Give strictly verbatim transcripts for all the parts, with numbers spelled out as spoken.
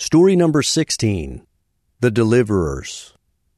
Story number sixteen, The Deliverers.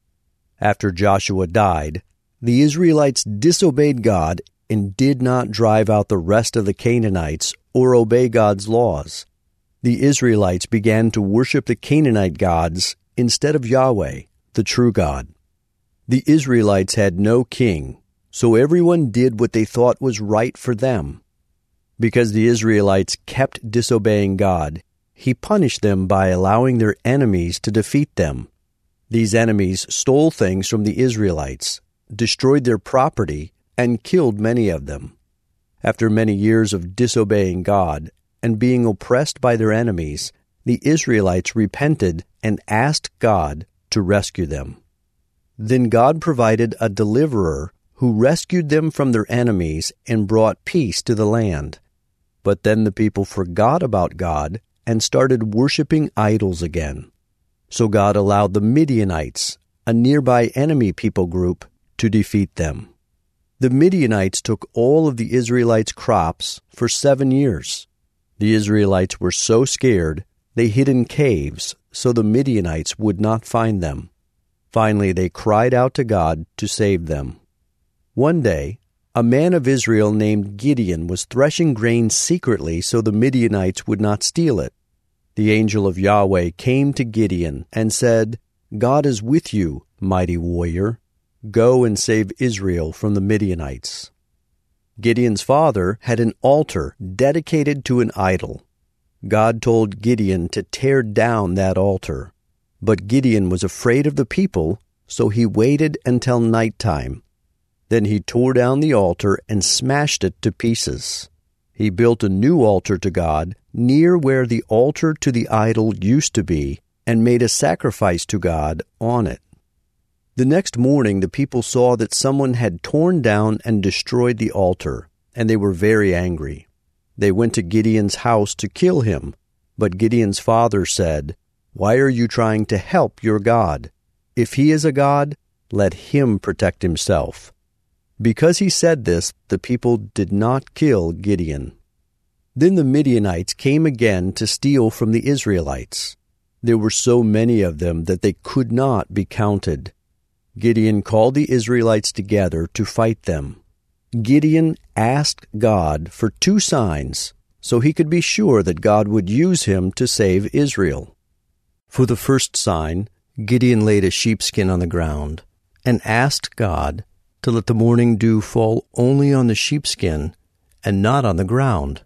After Joshua died, the Israelites disobeyed God and did not drive out the rest of the Canaanites or obey God's laws. The Israelites began to worship the Canaanite gods instead of Yahweh, the true God. The Israelites had no king, so everyone did what they thought was right for them. Because the Israelites kept disobeying God, He punished them by allowing their enemies to defeat them. These enemies stole things from the Israelites, destroyed their property, and killed many of them. After many years of disobeying God and being oppressed by their enemies, the Israelites repented and asked God to rescue them. Then God provided a deliverer who rescued them from their enemies and brought peace to the land. But then the people forgot about God and started worshiping idols again. So God allowed the Midianites, a nearby enemy people group, to defeat them. The Midianites took all of the Israelites' crops for seven years. The Israelites were so scared they hid in caves so the Midianites would not find them. Finally, they cried out to God to save them. One day, a man of Israel named Gideon was threshing grain secretly so the Midianites would not steal it. The angel of Yahweh came to Gideon and said, "God is with you, mighty warrior. Go and save Israel from the Midianites." Gideon's father had an altar dedicated to an idol. God told Gideon to tear down that altar. But Gideon was afraid of the people, so he waited until nighttime. Then he tore down the altar and smashed it to pieces. He built a new altar to God near where the altar to the idol used to be and made a sacrifice to God on it. The next morning the people saw that someone had torn down and destroyed the altar, and they were very angry. They went to Gideon's house to kill him, but Gideon's father said, "Why are you trying to help your God? If he is a God, let him protect himself." Because he said this, the people did not kill Gideon. Then the Midianites came again to steal from the Israelites. There were so many of them that they could not be counted. Gideon called the Israelites together to fight them. Gideon asked God for two signs so he could be sure that God would use him to save Israel. For the first sign, Gideon laid a sheepskin on the ground and asked God to let the morning dew fall only on the sheepskin and not on the ground.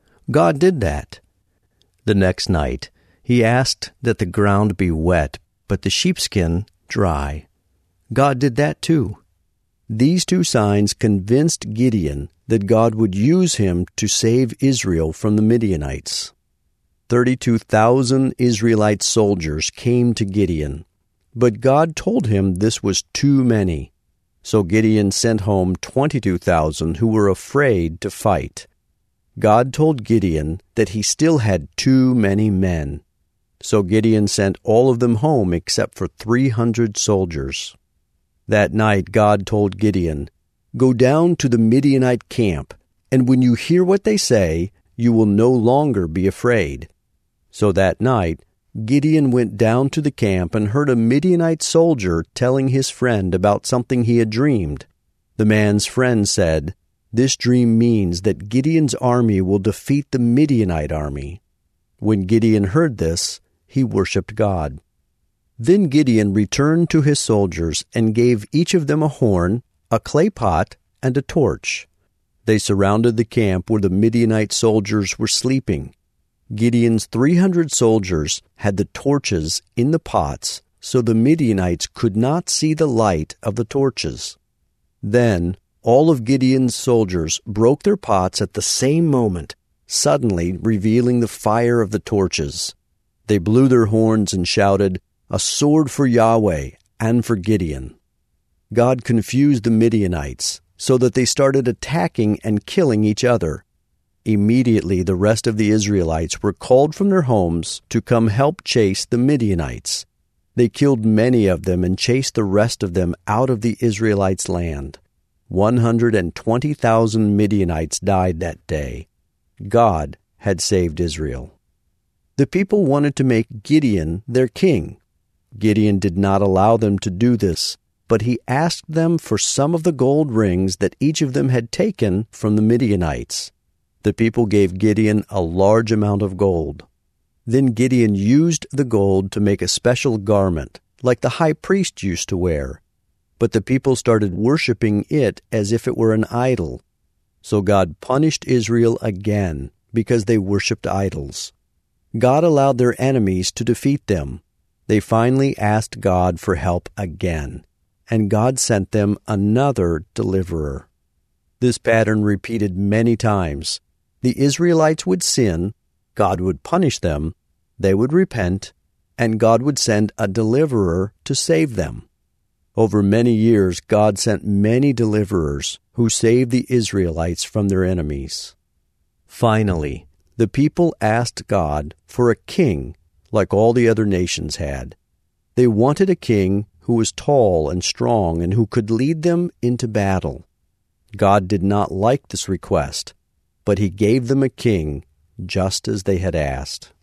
God did that. The next night, he asked that the ground be wet, but the sheepskin dry. God did that too. These two signs convinced Gideon that God would use him to save Israel from the Midianites. Thirty-two thousand Israelite soldiers came to Gideon, but God told him this was too many. So Gideon sent home twenty-two thousand who were afraid to fight. God told Gideon that he still had too many men. So Gideon sent all of them home except for three hundred soldiers. That night God told Gideon, "Go down to the Midianite camp, and when you hear what they say, you will no longer be afraid." So that night Gideon went down to the camp and heard a Midianite soldier telling his friend about something he had dreamed. The man's friend said, "This dream means that Gideon's army will defeat the Midianite army." When Gideon heard this, he worshipped God. Then Gideon returned to his soldiers and gave each of them a horn, a clay pot, and a torch. They surrounded the camp where the Midianite soldiers were sleeping. Gideon's three hundred soldiers had the torches in the pots, so the Midianites could not see the light of the torches. Then all of Gideon's soldiers broke their pots at the same moment, suddenly revealing the fire of the torches. They blew their horns and shouted, "A sword for Yahweh and for Gideon." God confused the Midianites so that they started attacking and killing each other. Immediately the rest of the Israelites were called from their homes to come help chase the Midianites. They killed many of them and chased the rest of them out of the Israelites' land. One hundred and twenty thousand Midianites died that day. God had saved Israel. The people wanted to make Gideon their king. Gideon did not allow them to do this, but he asked them for some of the gold rings that each of them had taken from the Midianites. The people gave Gideon a large amount of gold. Then Gideon used the gold to make a special garment, like the high priest used to wear. But the people started worshiping it as if it were an idol. So God punished Israel again because they worshipped idols. God allowed their enemies to defeat them. They finally asked God for help again, and God sent them another deliverer. This pattern repeated many times. The Israelites would sin, God would punish them, they would repent, and God would send a deliverer to save them. Over many years, God sent many deliverers who saved the Israelites from their enemies. Finally, the people asked God for a king like all the other nations had. They wanted a king who was tall and strong and who could lead them into battle. God did not like this request, but he gave them a king just as they had asked.